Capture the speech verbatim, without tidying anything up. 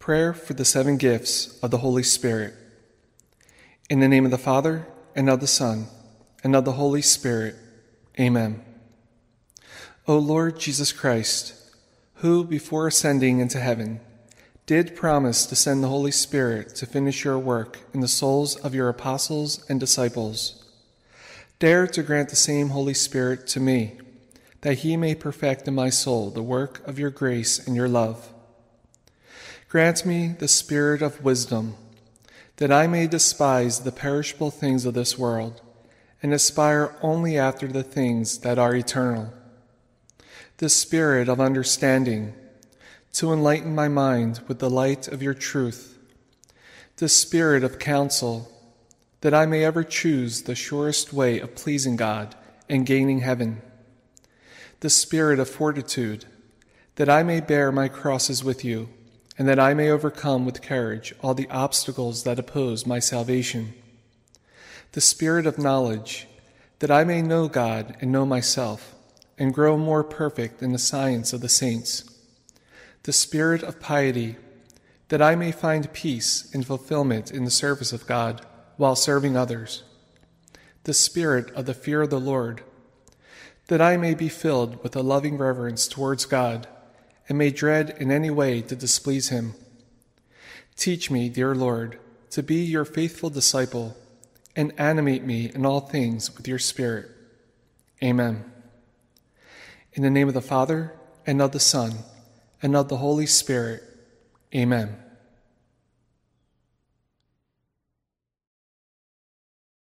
Prayer for the seven gifts of the Holy Spirit. In the name of the Father, and of the Son, and of the Holy Spirit. Amen. O Lord Jesus Christ, who, before ascending into heaven, did promise to send the Holy Spirit to finish your work in the souls of your apostles and disciples, dare to grant the same Holy Spirit to me, that he may perfect in my soul the work of your grace and your love. Grant me the spirit of wisdom, that I may despise the perishable things of this world, and aspire only after the things that are eternal. The spirit of understanding, to enlighten my mind with the light of your truth. The spirit of counsel, that I may ever choose the surest way of pleasing God and gaining heaven. The spirit of fortitude, that I may bear my crosses with you, and that I may overcome with courage all the obstacles that oppose my salvation. The spirit of knowledge, that I may know God and know myself, and grow more perfect in the science of the saints. The spirit of piety, that I may find peace and fulfillment in the service of God while serving others. The spirit of the fear of the Lord, that I may be filled with a loving reverence towards God, and may dread in any way to displease him. Teach me, dear Lord, to be your faithful disciple, and animate me in all things with your Spirit. Amen. In the name of the Father, and of the Son, and of the Holy Spirit. Amen.